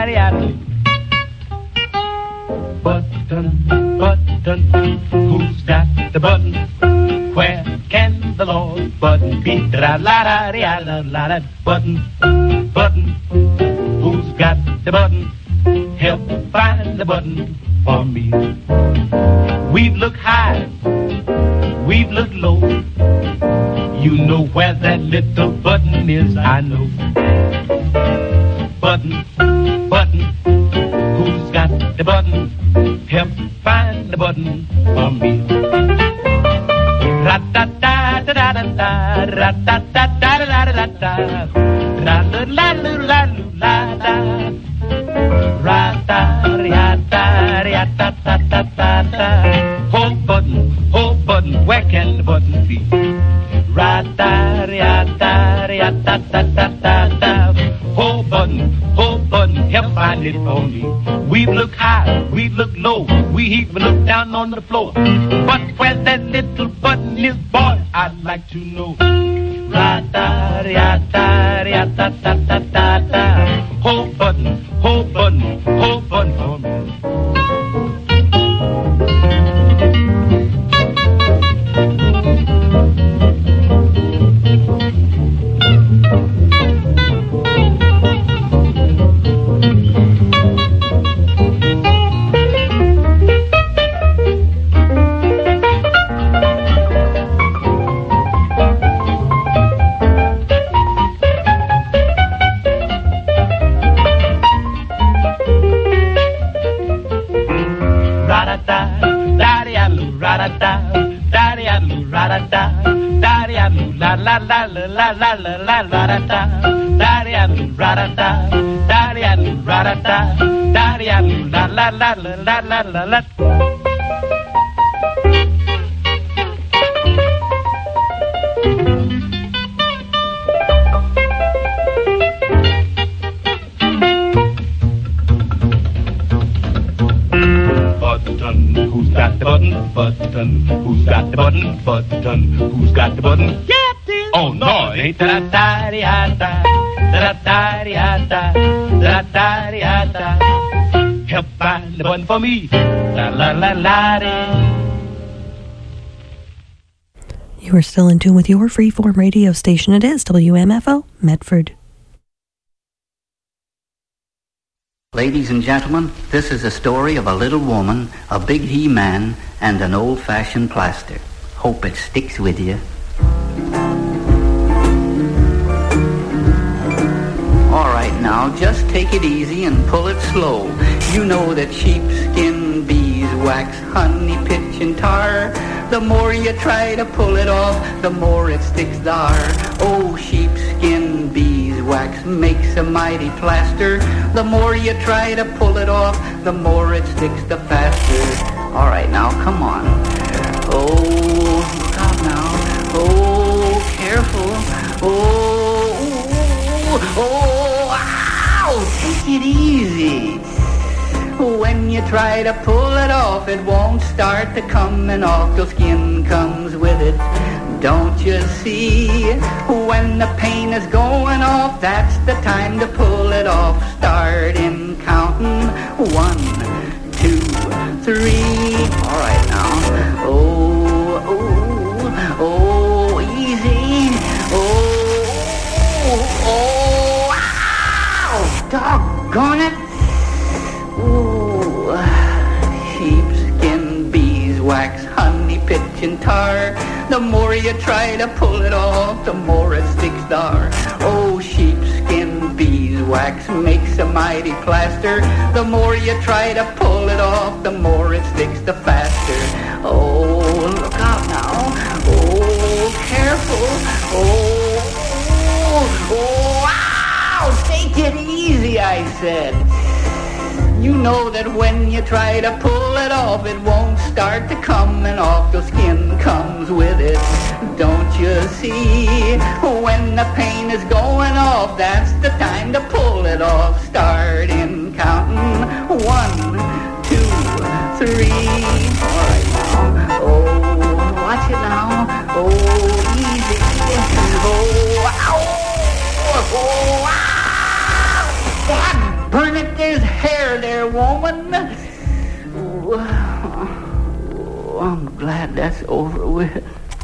Button, button, who's got the button? Where can the Lord button be? La-la-la-la-la-la. Button, button, who's got the button? Help find the button for me. We've looked high, we've looked low. You know where that little button is, I know. Button, button, who's got the button? Help find the button for me. Ra-da-da-da-da-da-da, ra-da-da-da-da-da-da, ra-la-la-la-la-la-la, ra-da-da-da-da-da-da. Oh button, where can the button be? Ra-da-da-da-da-da-da-da. Oh button, help find it for me. We've looked high, we've looked low, we even looked down on the floor. But where's that little button is, boy, I'd like to know. Ra-da-da-da-da-da-da-da. Oh button for me. Who's got the button? Button, who's got the button? Button, who's got the button? Yeah, dear. Oh no, it ain't da-da-da-da-da, da-da-da-da-da, da-da-da-da-da. Help find the button for me. La-la-la-la-dee. You are still in tune with your freeform radio station. It is WMFO, Medford. Ladies and gentlemen, this is a story of a little woman, a big he-man, and an old-fashioned plaster. Hope it sticks with you. All right, now, just take it easy and pull it slow. You know that sheepskin, beeswax, honey, pitch, and tar, the more you try to pull it off, the more it sticks there. Oh, sheepskin, beeswax makes a mighty plaster. The more you try to pull it off, the more it sticks the faster. All right, now, come on. Oh, look out now. Oh, careful. Oh, ow! Take it easy. When you try to pull it off, it won't start to coming off till skin comes with it. Don't you see? When the pain is going off, that's the time to pull it off. Start in counting 1, 2, 3. All right now. Oh, easy. Oh, ow! Doggone it. Ooh, sheepskin, beeswax, honey, pitch, and tar. The more you try to pull it off, the more it sticks there. Oh, sheepskin, beeswax makes a mighty plaster. The more you try to pull it off, the more it sticks the faster. Oh, look out now. Oh, careful. Oh, ow! Take it easy, I said. You know that when you try to pull it off, it won't start to coming off till skin comes with it. Don't you see? When the pain is going off, that's the time to pull it off. Start in counting 1, 2, 3. All right now. Oh, watch it now. Oh, easy. Oh, ow. Oh, ow. God, burn it, there's woman. Oh, I'm glad that's over with.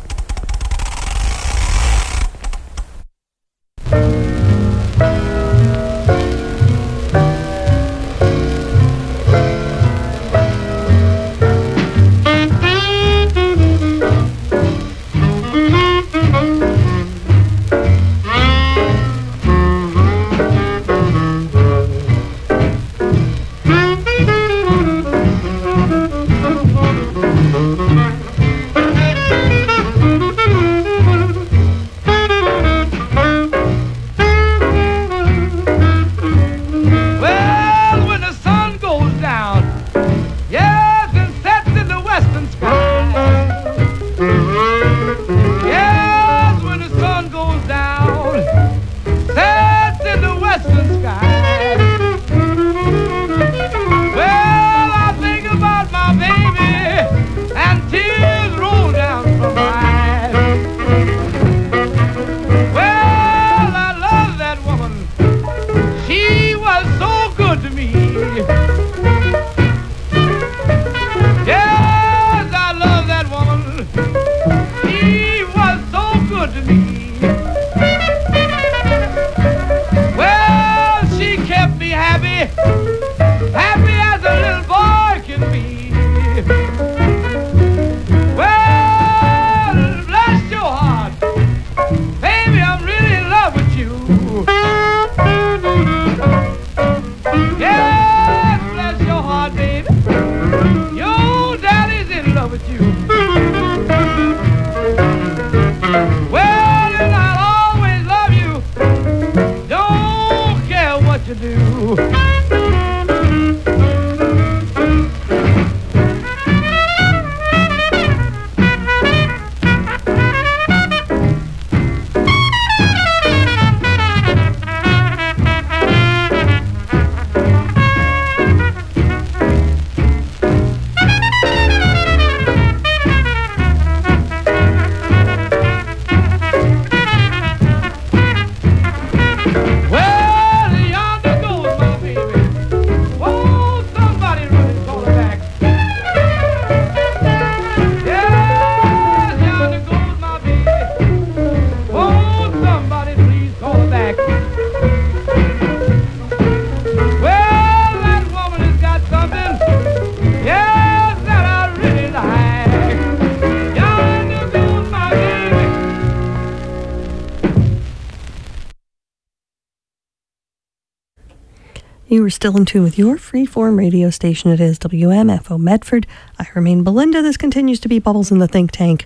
You are still in tune with your freeform radio station. It is WMFO Medford. I remain Belinda. This continues to be Bubbles in the Think Tank.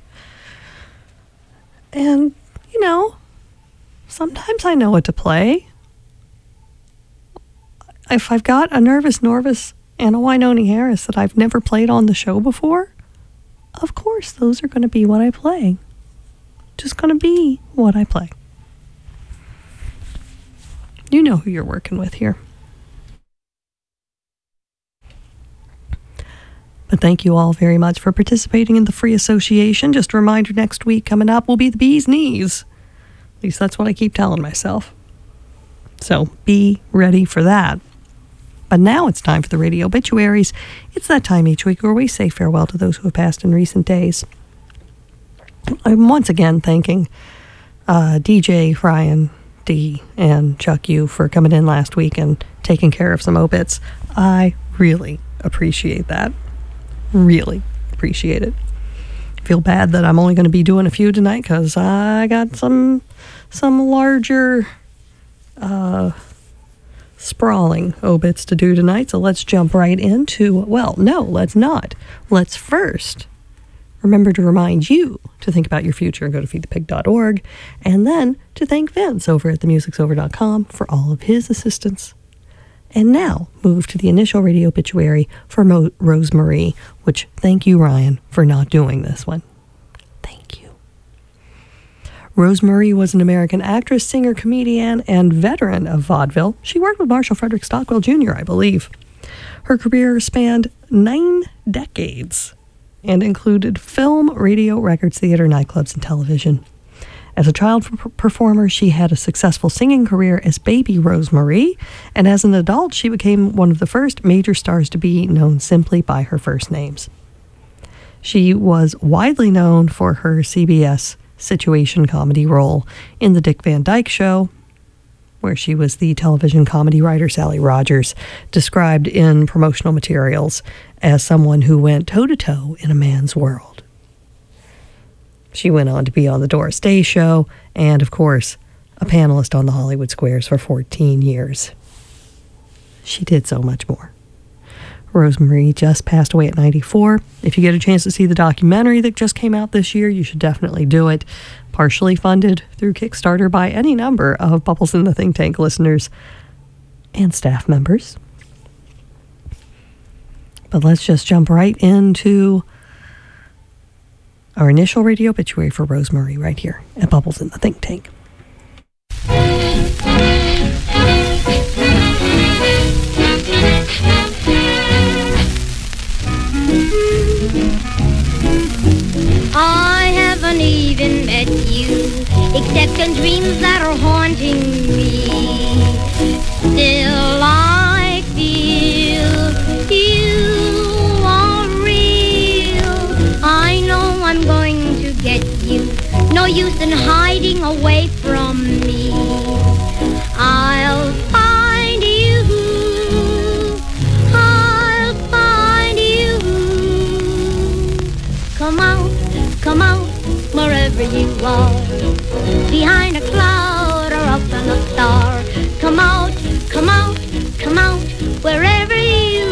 And, you know, sometimes I know what to play. If I've got a Nervous Norvis and a Wynonie Harris that I've never played on the show before, of course those are going to be what I play. Just going to be what I play. You know who you're working with here. But thank you all very much for participating in the free association. Just a reminder, next week coming up will be the bee's knees. At least that's what I keep telling myself. So be ready for that. But now it's time for the radio obituaries. It's that time each week where we say farewell to those who have passed in recent days. I'm once again thanking DJ Ryan D and Chuck U for coming in last week and taking care of some obits. I really appreciate that. Really appreciate it. Feel bad that I'm only going to be doing a few tonight because I got some larger sprawling obits to do tonight. So let's jump right into, well, no, let's not. Let's first remember to remind you to think about your future and go to feedthepig.org, and then to thank Vince over at themusicsover.com for all of his assistance. And now, move to the initial radio obituary for Rosemarie, which thank you, Ryan, for not doing this one. Thank you. Rosemarie was an American actress, singer, comedian, and veteran of vaudeville. She worked with Marshall Frederick Stockwell Jr., I believe. Her career spanned 9 decades and included film, radio, records, theater, nightclubs, and television. As a child performer, she had a successful singing career as baby Rosemarie, and as an adult, she became one of the first major stars to be known simply by her first names. She was widely known for her CBS situation comedy role in The Dick Van Dyke Show, where she was the television comedy writer Sally Rogers, described in promotional materials as someone who went toe-to-toe in a man's world. She went on to be on The Doris Day Show and, of course, a panelist on the Hollywood Squares for 14 years. She did so much more. Rosemarie just passed away at 94. If you get a chance to see the documentary that just came out this year, you should definitely do it. Partially funded through Kickstarter by any number of Bubbles in the Think Tank listeners and staff members. But let's just jump right into our initial radio obituary for Rosemarie right here at Bubbles in the Think Tank. I haven't even met you, except in dreams that are haunting me. Still I feel you are real. I know I'm going to get you. No use in hiding away from me. I'll find you. I'll find you. Come out, wherever you are. Behind a cloud or up in a star. Come out, wherever you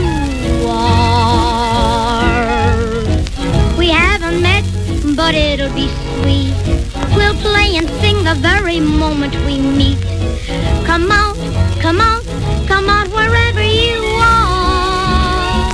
are. We haven't met, but it'll be sweet. We'll play and sing the very moment we meet. Come out, wherever you are.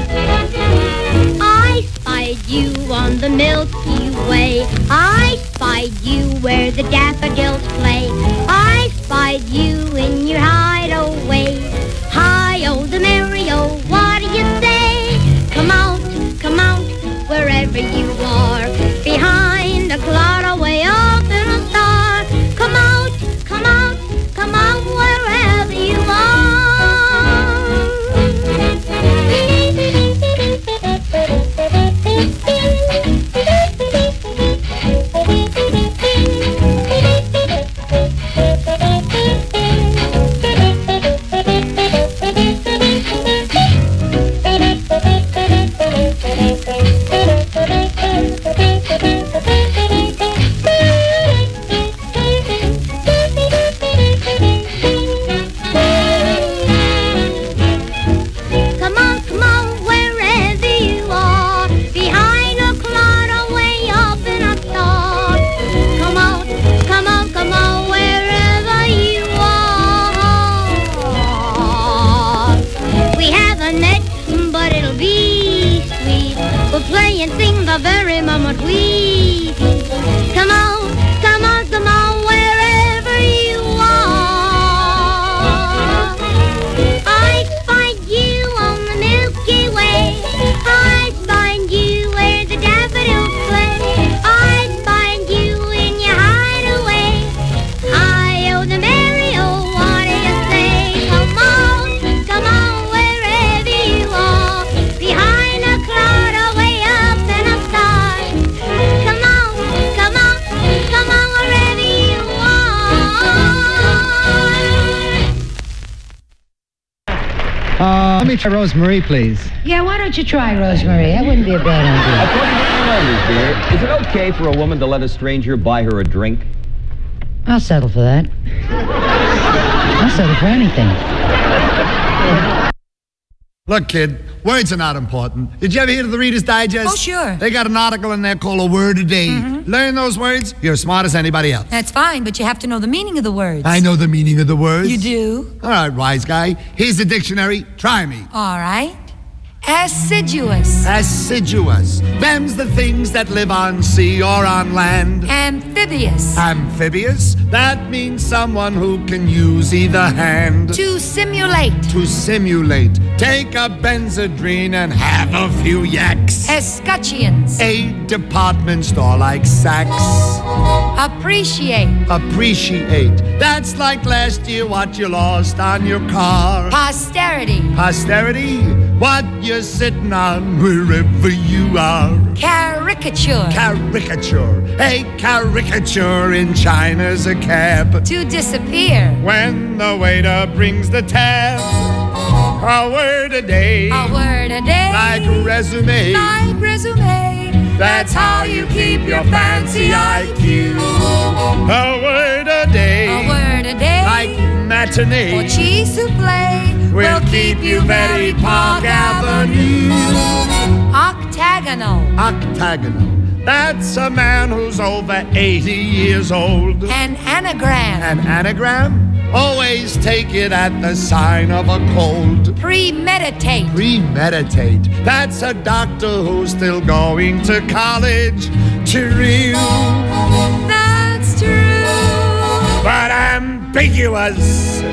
I spied you on the Milky Way. I spied you where the daffodils play. I spied you in your hideaway. Hi-oh, the merry-oh, what do you say? Come out, wherever you are. Behind a cloud away up in a star. Come out, wherever you are. And sing the very moment we come on, wherever you are. I find you on the Milky Way. I find you where the daffodils play. I find you in your hideaway. Hi-oh, the merry-oh, what do you say? Come on, wherever you are. Behind a cloud away up in a star. Come on, wherever you are. Let me try Rosemarie, please. Yeah, why don't you try Rosemarie? That wouldn't be a bad idea. According to your numbers, dear, is it okay for a woman to let a stranger buy her a drink? I'll settle for that. I'll settle for anything. Look, kid, words are not important. Did you ever hear of the Reader's Digest? Oh, sure. They got an article in there called A Word a Day. Learn those words, you're as smart as anybody else. That's fine, but you have to know the meaning of the words. I know the meaning of the words. You do? All right, wise guy. Here's the dictionary. Try me. All right. Assiduous. Assiduous. Them's the things that live on sea or on land. Amphibious. Amphibious. That means someone who can use either hand. To simulate. To simulate. Take a Benzedrine and have a few yaks. Escutcheons. A department store like Saks. Appreciate. Appreciate. That's like last year what you lost on your car. Posterity. Posterity, what you're sitting on wherever you are. Caricature. Caricature. A caricature in China's a cab. To disappear. When the waiter brings the tab, a word a day. A word a day. Like resume. Like resume. That's how you keep your fancy IQ. A word a day. A word a day. Like matinee. Or cheese souffle. Will keep you very Park Avenue. Octagonal. Octagonal. That's a man who's over 80 years old. An anagram. An anagram? Always take it at the sign of a cold. Premeditate. Premeditate. That's a doctor who's still going to college. True. That's true. But ambiguous.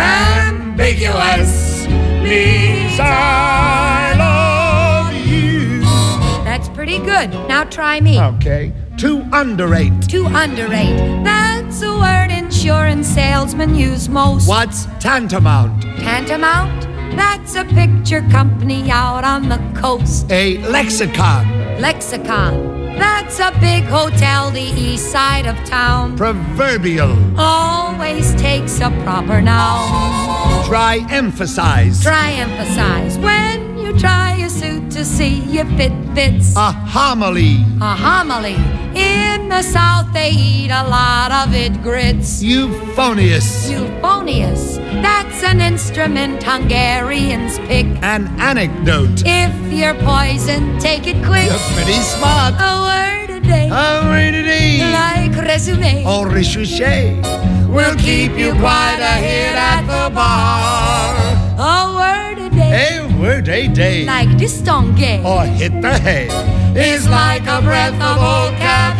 Ambiguous means I love you. That's pretty good. Now try me. Okay. To underrate. To underrate. That's a word insurance salesmen use most. What's tantamount? Tantamount? That's a picture company out on the coast. A lexicon. Lexicon. That's a big hotel the east side of town. Proverbial. Always takes a proper noun. Try emphasize. Try emphasize. When you try a suit to see if it fits. A homily. A homily. In the South they eat a lot of it grits. Euphonious. Euphonious. That's an instrument Hungarians pick. An anecdote. If you're poisoned, take it quick. You're pretty smart. A word a day. A word a day. Like resume. Or recherche. We'll keep you quite a hit at the bar. A word a day. A word a day. Like distingué. Or hit the head. Is like a breath of old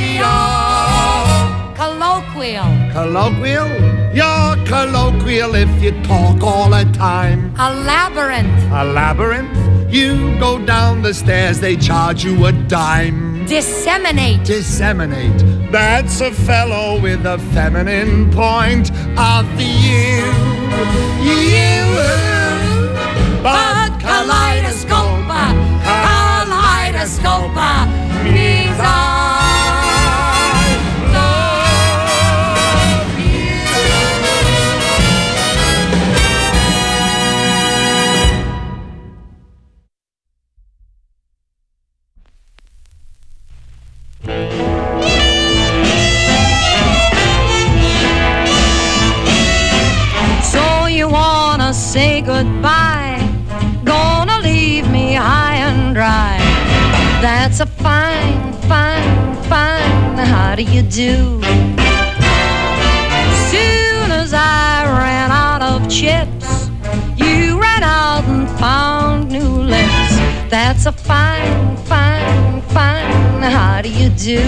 caviar. Colloquial. Colloquial? You're colloquial if you talk all the time. A labyrinth. A labyrinth? You go down the stairs, they charge you a dime. Disseminate. Disseminate. That's a fellow with a feminine point of view. You. But kaleidoscope. Kaleidoscope means I love you. So you wanna say goodbye, gonna leave me high and dry. That's a fine, fine, fine, how do you do? Soon as I ran out of chips, you ran out and found new lips. That's a fine, fine, fine, how do you do?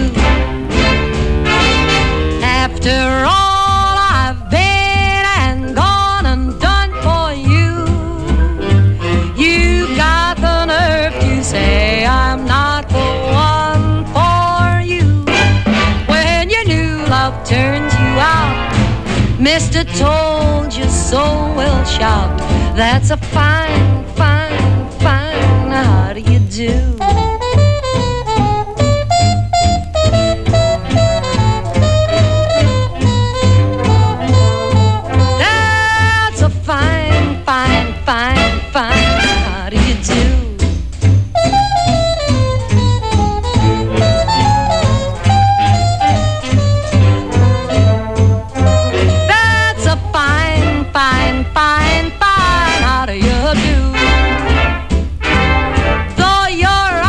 After all I've been and gone and done for you, you got the nerve to say I'm not the one for you. When your new love turns you out, Mr. Told You So will shout. That's a fine, fine, fine, how do you do? That's a fine, fine, fine, fine, how do you do? That's a fine, fine, fine, fine, how do you do? Though you're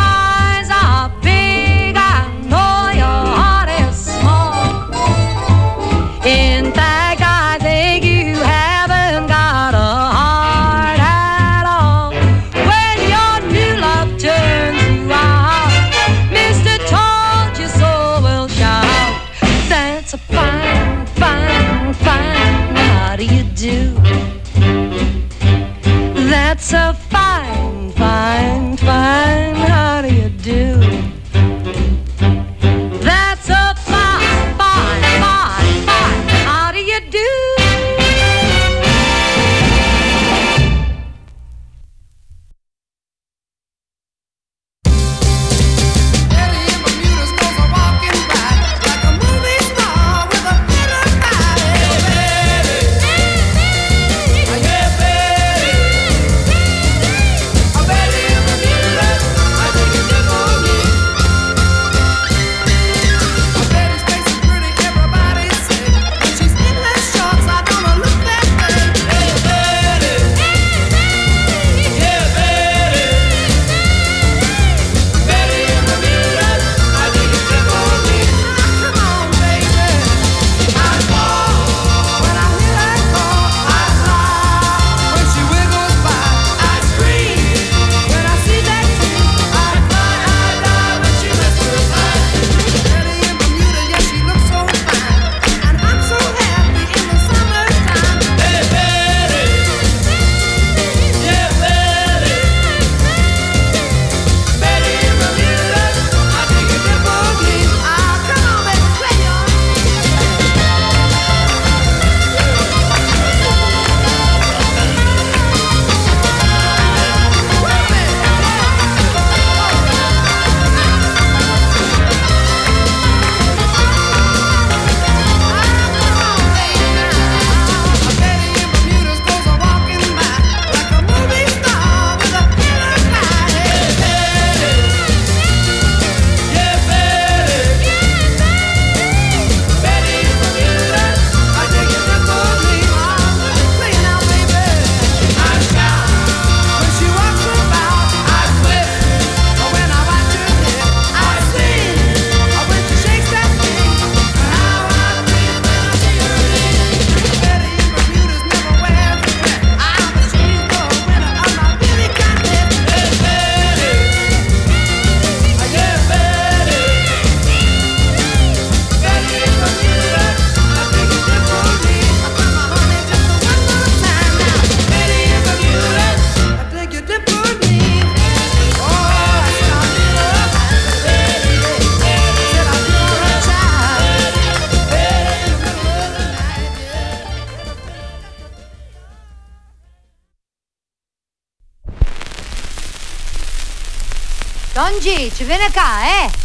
Don G, ci viene qua,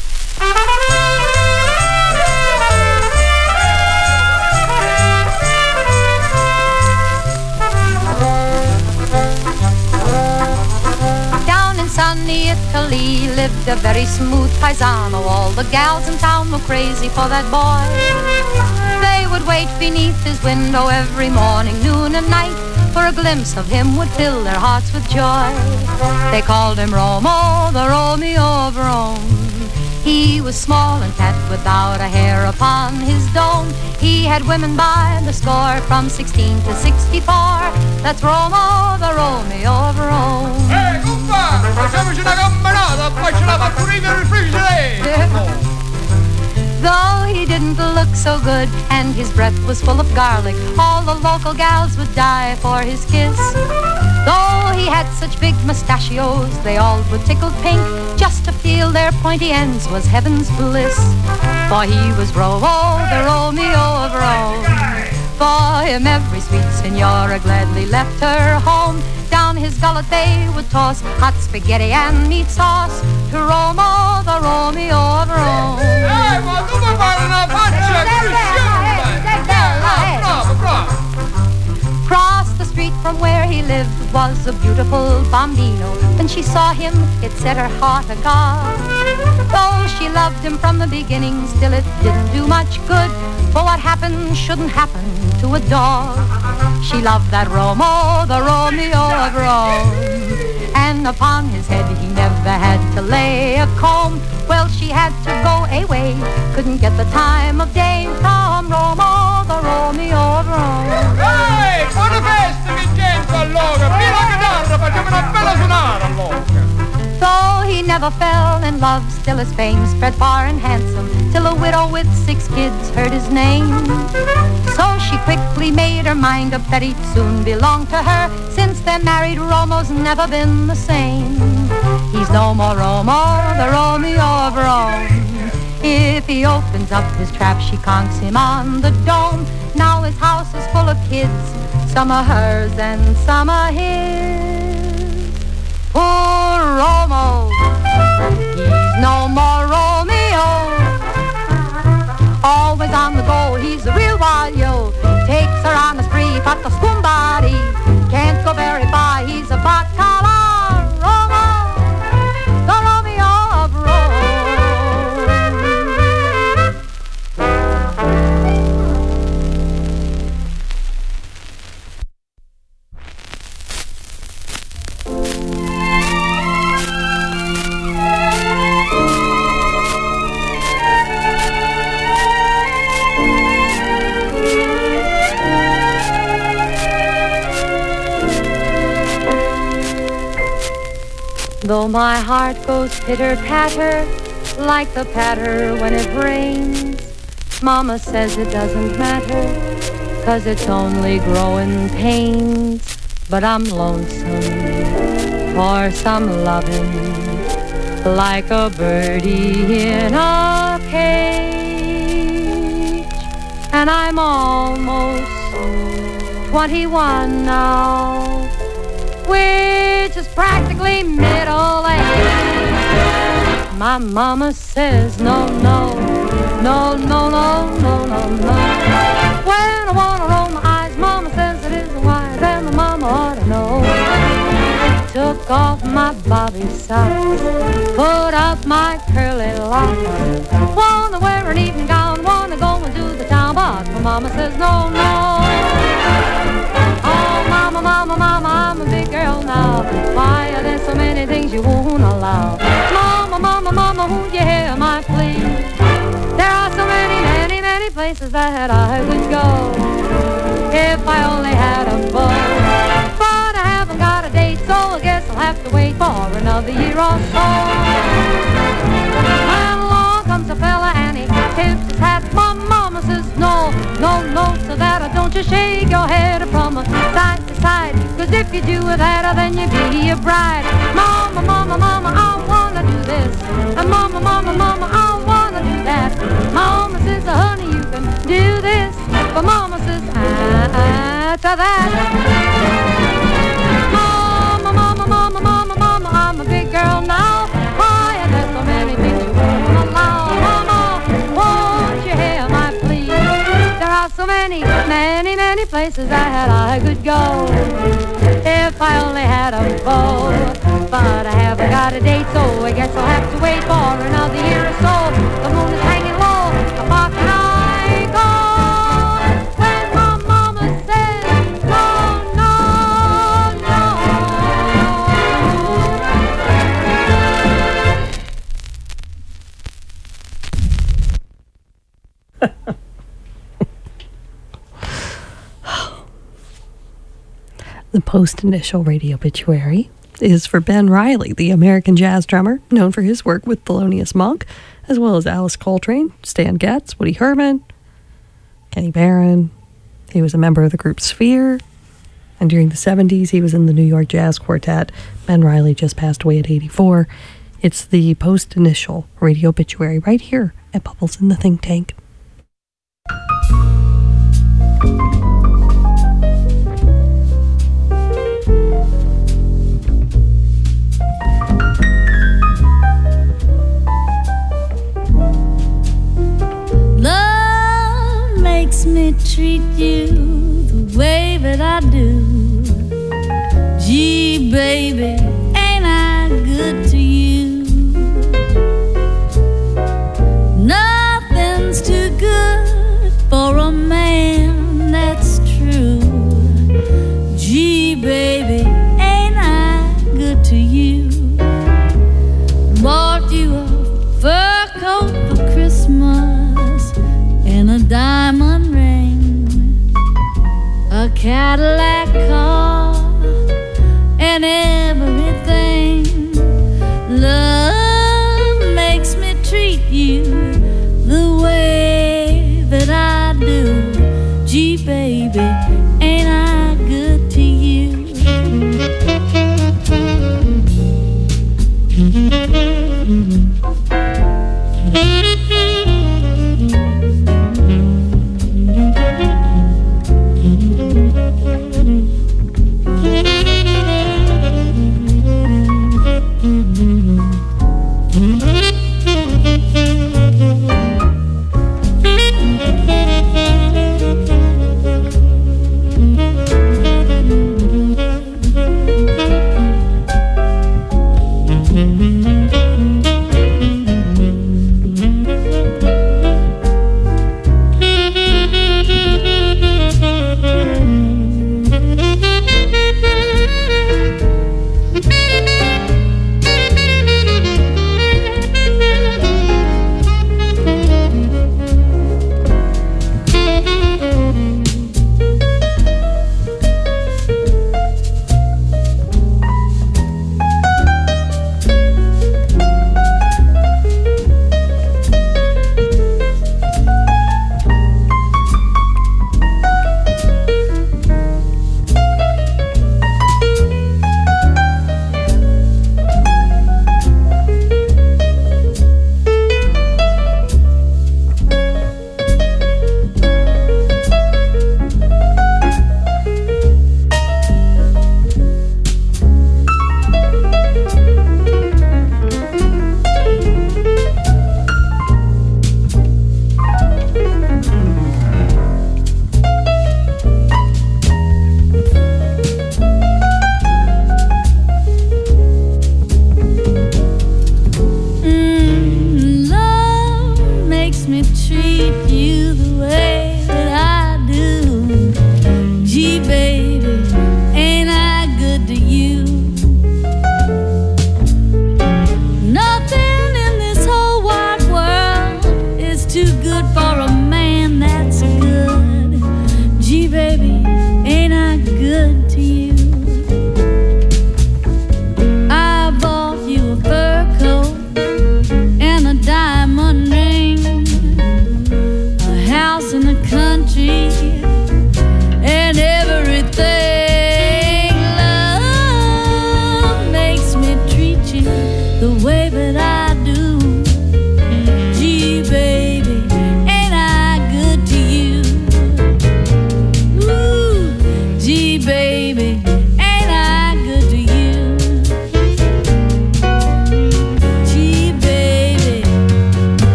Down in sunny Italy lived a very smooth paisano. All the gals in town were crazy for that boy. They would wait beneath his window every morning, noon and night, for a glimpse of him would fill their hearts with joy. They called him Romo, the Romeo of Rome. He was small and fat without a hair upon his dome. He had women by the score from 16 to 64. That's Romo, the Romeo of Rome. Hey, compa, facciamoci una camminata, poi ce la fa pulire il frigidaire. Though he didn't look so good and his breath was full of garlic, all the local gals would die for his kiss. Though he had such big mustachios, they all would tickle pink. Just to feel their pointy ends was heaven's bliss. For he was Romo, the Romeo of Rome. For him every sweet senora gladly left her home. Down his gullet they would toss hot spaghetti and meat sauce to Romo, the Romeo of Rome. Ma tu mi fare una faccia bravo, bravo. Across the street from where he lived was a beautiful bambino. When she saw him, it set her heart agog. Though she loved him from the beginning, still it didn't do much good. For what happened shouldn't happen to a dog. She loved that Romo, the Romeo of Rome. And upon his head he never had to lay a comb. Well, she had to go away, couldn't get the time of day from Romo, the Romeo of Rome. Ehi, buona festa Vincenzo allora, prima la chitarra, facciamo una bella suonata allora. Though he never fell in love, still his fame spread far and handsome, till a widow with 6 kids heard his name. So she quickly made her mind up that he'd soon belong to her. Since they're married, Romo's never been the same. He's no more Romo, the Romeo of Rome. If he opens up his trap, she conks him on the dome. Now his house is full of kids, some are hers and some are his. Poor Romo, he's no more Romeo. Always on the go, he's a real wild yo. Takes her on a spree, fatto scumbari. Can't go very far, he's a baccalà. Romo, the Romeo of Rome. Though my heart goes pitter-patter like the patter when it rains, Mama says it doesn't matter, 'cause it's only growing pains. But I'm lonesome for some loving, like a birdie in a cage. And I'm almost 21 now, which is practically middle age. My mama says no, no, no, no, no, no, no, no. When I wanna roll my eyes, mama says it isn't wise, and my mama ought to know. Took off my bobby socks, put up my curly locks. Wanna wear an evening gown, wanna go into the town, but my mama says no, no. Oh, mama, mama, mama, I'm a big girl now. Why are there so many things you won't allow? Mama, mama, mama, won't you hear my plea? There are so many, many, many places that I could go if I only had a bow. But I haven't got a date, so I guess I'll have to wait for another year or so. When along comes a fella and he tips his hat, my mama says no, no, no, so that I don't just shake your head from side to side. 'Cause if you do that, then you be a bride. Mama, mama, mama, I wanna do this. And mama, mama, mama, I wanna do that. Mama says, honey, you can do this. But mama says, to that. Mama, mama, mama, mama, mama, I'm a big girl now. Why places I could go if I only had a bow. But I haven't got a date, so I guess I'll have to wait for another year or so. The moon is hanging low, the park and I go. When my mama says no, no, no. The post-initial radio obituary is for Ben Riley, the American jazz drummer, known for his work with Thelonious Monk, as well as Alice Coltrane, Stan Getz, Woody Herman, Kenny Barron. He was a member of the group Sphere, and during the 70s, he was in the New York Jazz Quartet. Ben Riley just passed away at 84. It's the post-initial radio obituary right here at Bubbles in the Think Tank. Love makes me treat you the way that I do. Gee, baby, ain't I good to you? Nothing's too good for a man, that's true. Gee, baby, ain't I good to you? Bought you a fur coat for Christmas and a diamond ring, a Cadillac car, and everything. Love makes me treat you the way that I do. Gee, baby, ain't I good to you?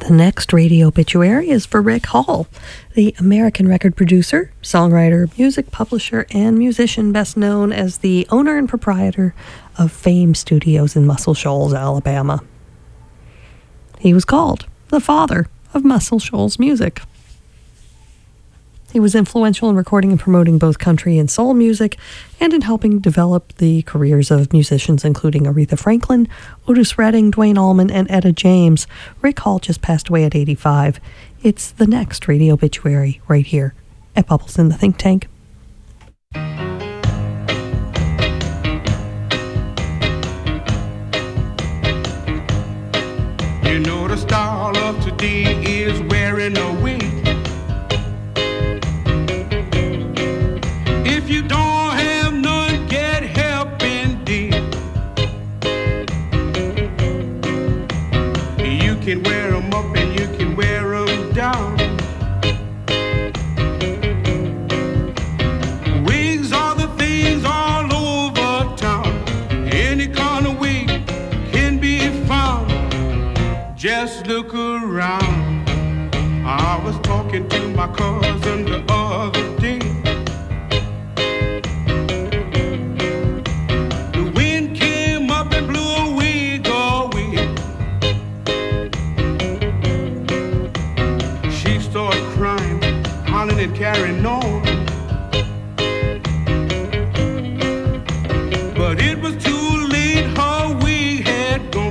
The next radio obituary is for Rick Hall, the American record producer, songwriter, music publisher, and musician best known as the owner and proprietor of Fame Studios in Muscle Shoals, Alabama. He was called the father of Muscle Shoals music. He was influential in recording and promoting both country and soul music, and in helping develop the careers of musicians including Aretha Franklin, Otis Redding, Duane Allman, and Etta James. Rick Hall just passed away at 85. It's the next radio obituary right here at Bubbles in the Think Tank. You know the style of today is wearing a wig. If you don't have none, get help indeed. You can wear them up and you can wear them down. Wigs are the things all over town. Any kind of wig can be found. Just look around. I was talking to my cousin the other day. The wind came up and blew a wig away. She started crying, hollering and carrying on. But it was too late, her wig had gone.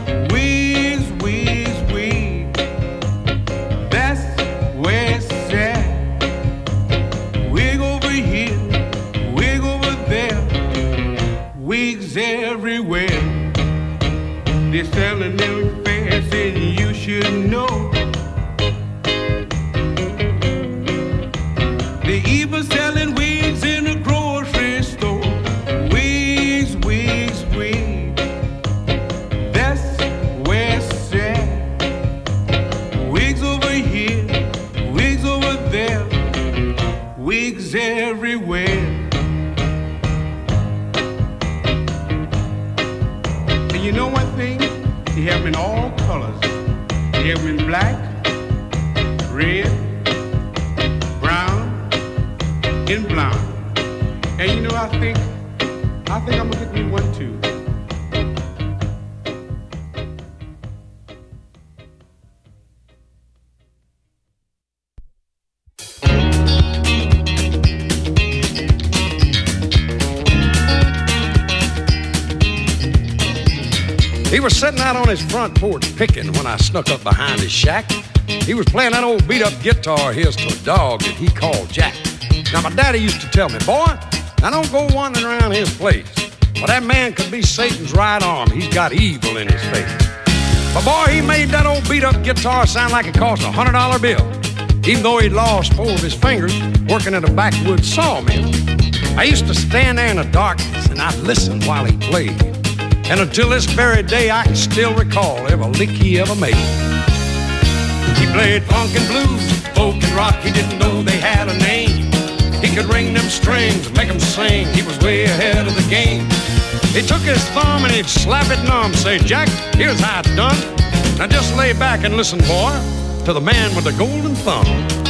Everywhere they're selling them fast, and you should know. They even selling wigs in a grocery store. Wigs, wigs, wigs. That's where it's at. Wigs over here, wigs over there, wigs everywhere. You know one thing? They have them in all colors. They have them in black, red, brown, and blonde. And you know, I think I'm gonna get me one too. He was sitting out on his front porch picking when I snuck up behind his shack. He was playing that old beat-up guitar of his to a dog that he called Jack. Now, my daddy used to tell me, boy, I don't go wandering around his place. Well, that man could be Satan's right arm. He's got evil in his face. But, boy, he made that old beat-up guitar sound like it cost a $100 bill, even though he'd lost 4 of his fingers working at a backwoods sawmill. I used to stand there in the darkness, and I'd listen while he played. And until this very day, I can still recall every lick he ever made. He played funk and blues, folk and rock, he didn't know they had a name. He could ring them strings, make them sing, he was way ahead of the game. He took his thumb and he'd slap it numb, say, Jack, here's how it's done. Now just lay back and listen, boy, to the man with the golden thumb.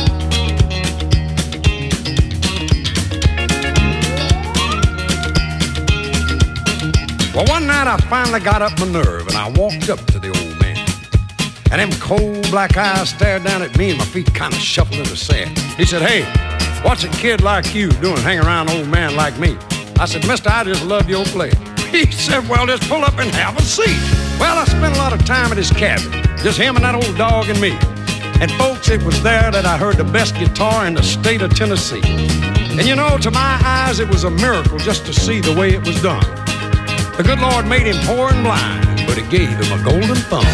Well, one night I finally got up my nerve and I walked up to the old man. And them cold black eyes stared down at me and my feet kind of shuffled in the sand. He said, hey, what's a kid like you doing hanging around an old man like me? I said, mister, I just love your play. He said, well, just pull up and have a seat. Well, I spent a lot of time at his cabin, just him and that old dog and me. And folks, it was there that I heard the best guitar in the state of Tennessee. And you know, to my eyes, it was a miracle just to see the way it was done. The good Lord made him poor and blind, but he gave him a golden thumb.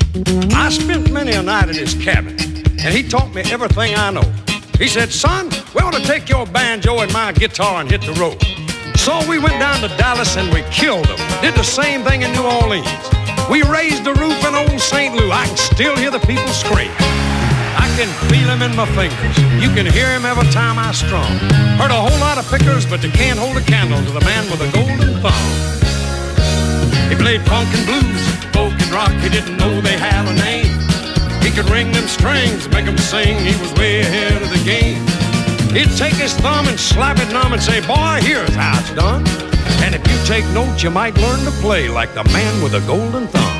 I spent many a night at his cabin, and he taught me everything I know. He said, son, we ought to take your banjo and my guitar and hit the road. So we went down to Dallas and we killed them. Did the same thing in New Orleans. We raised the roof in old St. Louis. I can still hear the people scream. I can feel them in my fingers. You can hear them every time I strum. Heard a whole lot of pickers, but they can't hold a candle to the man with a golden thumb. He played funk and blues, folk and rock. He didn't know they had a name. He could ring them strings, make them sing. He was way ahead of the game. He'd take his thumb and slap it numb and say, boy, here's how it's done. And if you take notes, you might learn to play like the man with a golden thumb.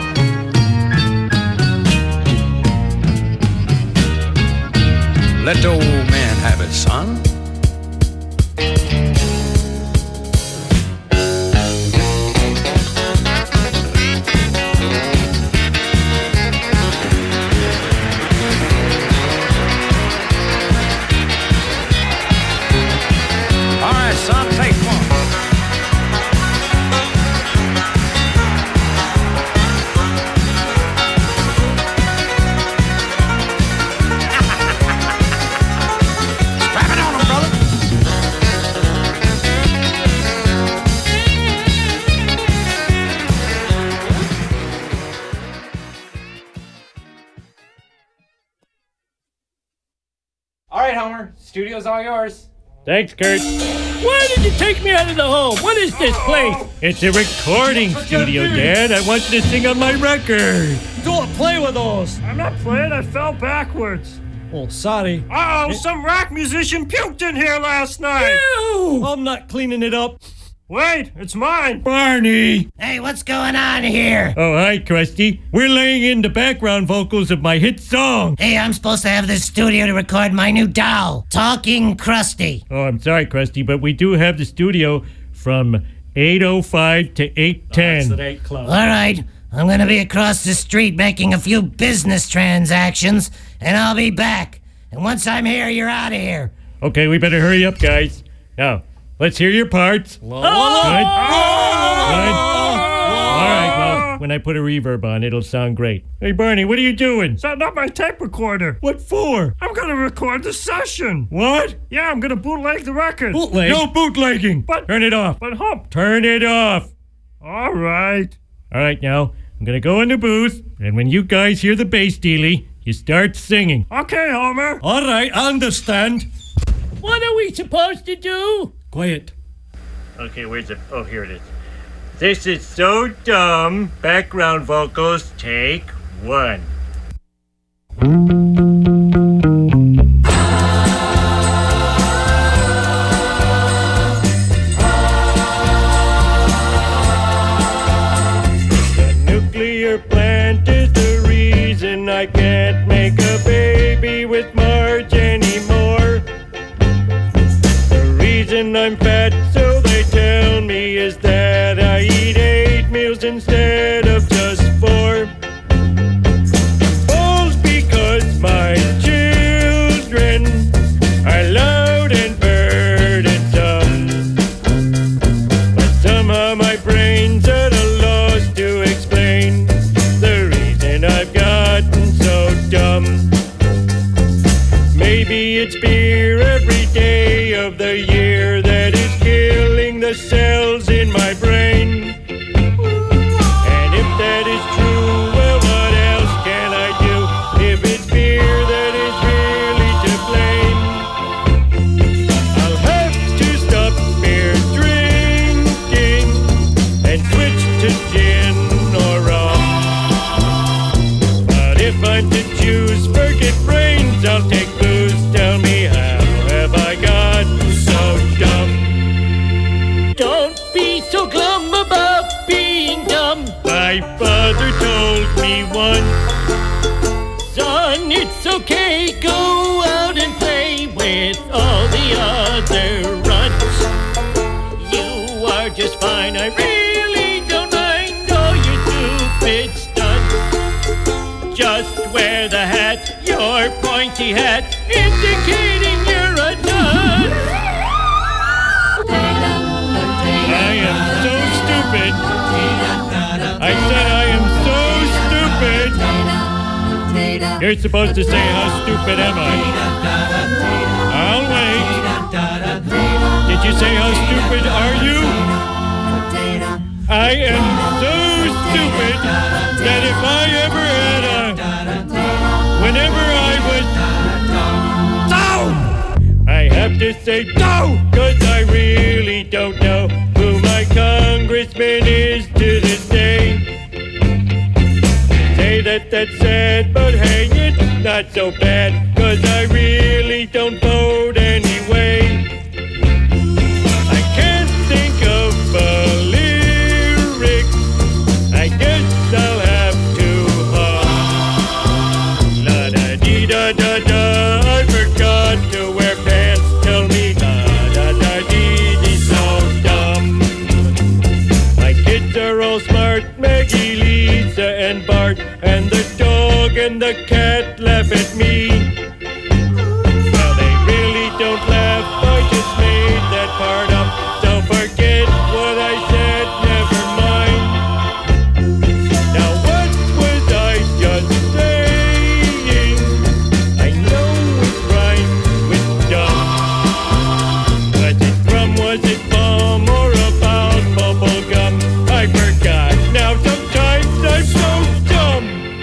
Let the old man have it, son. All right, son, take one. All right, Homer. Studio's all yours. Thanks, Kurt. Why did you take me out of the home? What is this place? It's a recording studio, Dad. I want you to sing on my record. Don't play with those. I'm not playing. I fell backwards. Oh, sorry. Uh-oh, some rock musician puked in here last night. Ew! I'm not cleaning it up. Wait, it's mine. Barney. Hey, what's going on here? Oh, hi, Krusty. We're laying in the background vocals of my hit song. Hey, I'm supposed to have this studio to record my new doll, Talking Krusty. Oh, I'm sorry, Krusty, but we do have the studio from 8:05 to 8:10. That's an 8 club. All right, I'm going to be across the street making a few business transactions, and I'll be back. And once I'm here, you're out of here. Okay, we better hurry up, guys. Now, let's hear your parts. Good. Good. All right, well, when I put a reverb on, it'll sound great. Hey, Barney, what are you doing? Setting up my tape recorder. What for? I'm going to record the session. What? Yeah, I'm going to bootleg the record. Bootleg? No bootlegging. But turn it off. But Hump. Turn it off. All right. All right, now, I'm going to go in the booth, and when you guys hear the bass dealie, you start singing. Okay, Homer. All right, I understand. What are we supposed to do? Quiet. Okay, where's it? Oh, here it is. This is so dumb. Background vocals, take 1. The nuclear plant is the reason I can't make a baby with Marge anymore. The reason I'm fat, so they tell me, is that I eat 8 meals instead of just 4. All's because my children are loud and burdensome. But somehow my brain's at a loss to explain the reason I've gotten so dumb. Maybe it's beer every day of the year that is killing the cells in my brain. And if that is true, well, what else can I do if it's beer that is really to blame? I'll have to stop beer drinking and switch to gin or rum. But if I'm to choose forget brains, I'll take booze. Tell me, how have I gotten so dumb? Don't be so glum about being dumb. My father told me once, son, it's okay, go out and play with all the other runts. You are just fine, I really don't mind all your stupid stunts. Just wear the hat, your pointy hat, indicating you're a dunce. I am so stupid. I said I am so stupid. You're supposed to say, how stupid am I? I'll wait. you say how stupid are you? I am so stupid that if I ever had whenever I was down, I have to say down, 'cause I really don't know who my congressman is to this day. Say that's sad, but hang it, not so bad, 'cause I really don't vote anyway. I can't think of a lyric, I guess I'll have to hum. La-da-dee-da-da-da, I forgot to wear pants, tell me la-da-da-dee-dee, so dumb. My kids are all smart, Maggie, Lisa, and Bart, and the dog and the cat laugh at me. Well, they really don't laugh, I just made that part up, so forget what I said, never mind. Now what was I just saying? I know it rhymes with dumb. Was it drum, was it bomb, or about bubble gum? I forgot, now sometimes I'm so dumb.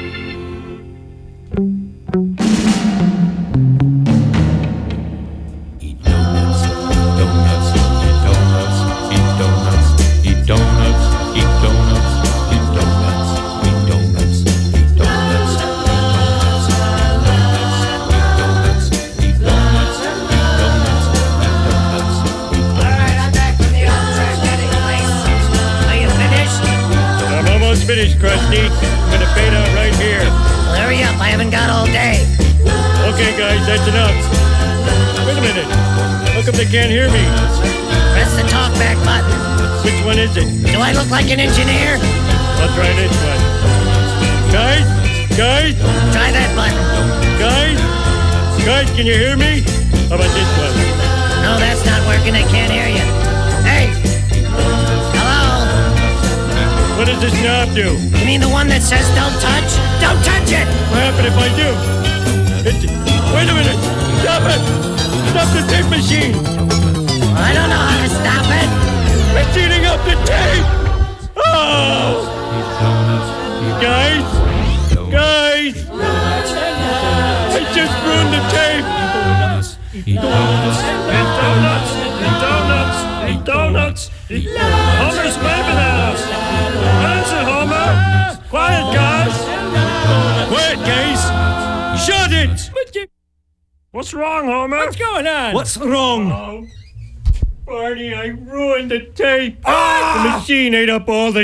I'm almost finished, Krusty. I'm gonna fade out right here. Well, hurry up, I haven't got all day. Okay, guys, that's enough. Wait a minute. How come they can't hear me? Press the talk back button. Which one is it? Do I look like an engineer? I'll try this one. Guys? Guys? Try that button. Guys? Guys, can you hear me? How about this one? No, that's not working, I can't hear you. Hey! Hello? What does this knob do? You mean the one that says don't touch? Don't touch it! What happened if I do? Wait a minute! Stop it! Stop the tape machine! I don't know how to stop it. It's eating up the tape! Oh! Guys! Guys! I just ruined the tape! Eat donuts, eat donuts, eat donuts, eat donuts, eat Homer's waving at us. Answer, Homer! Quiet, guys! Quiet, guys! Shut it! What's wrong, Homer? What's going on? What's wrong? Oh, Barney, I ruined the tape. The machine ate up all the